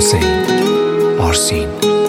حسین آرسین.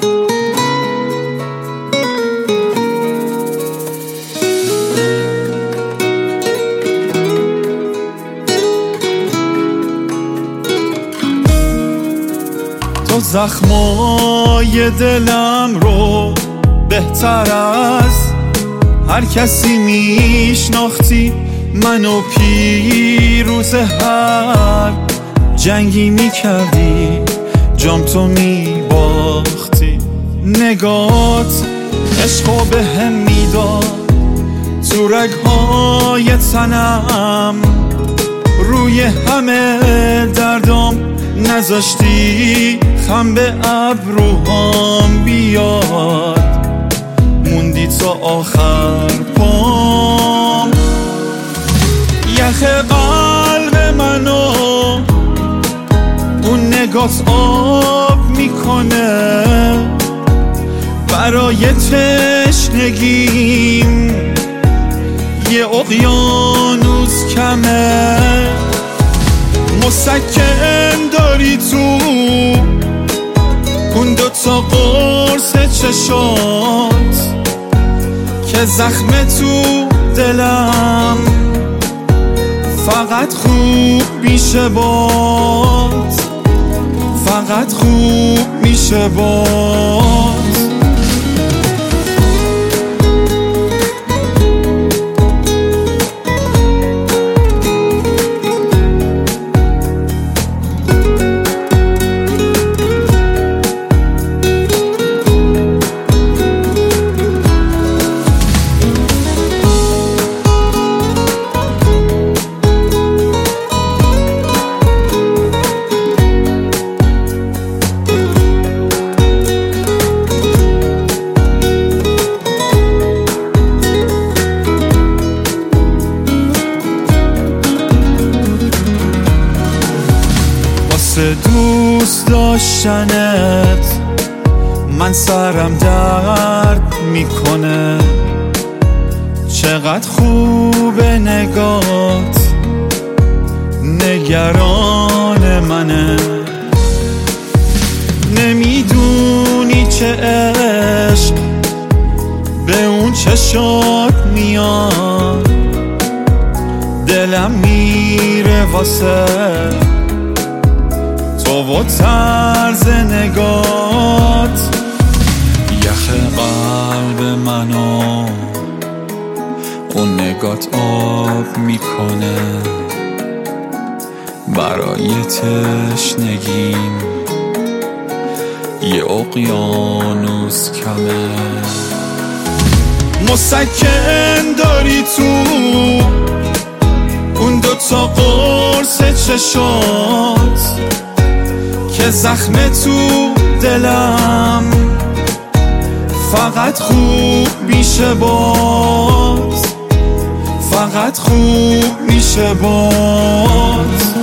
تو زخمای دلم رو بهتر از هر کسی میشناختی، منو پیروز هر جنگی میکردی، جام تو میباختی. نگات عشقو به هم میداد، تو رگهای تنم روی همه دردام نذاشتی خم به ابروهام بیاد، موندی تا آخر پام. یخ قلب منو اون نگات آب میکنه، برای تشنگیم یه اقیانوس کمه. مسکن داری تو اون دوتا قرص چشات که زخم تو دلم فقط خوب میشه باد، فقط خوب میشه باد. دوست داشتنت من سرم درد میکنه، چقدر خوبه نگات نگران منه. نمیدونی چه عشق به اون چشات میاد، دلم میره واسه تو و طرز نگات. یخ قلب منو اون نگات آب میکنه، برای تشنگیم یه اقیانوس کمه. مسکن داری تو اون دوتا قرص چشات که زخم تو دلم فقط خوب میشه باز، فقط خوب میشه باز.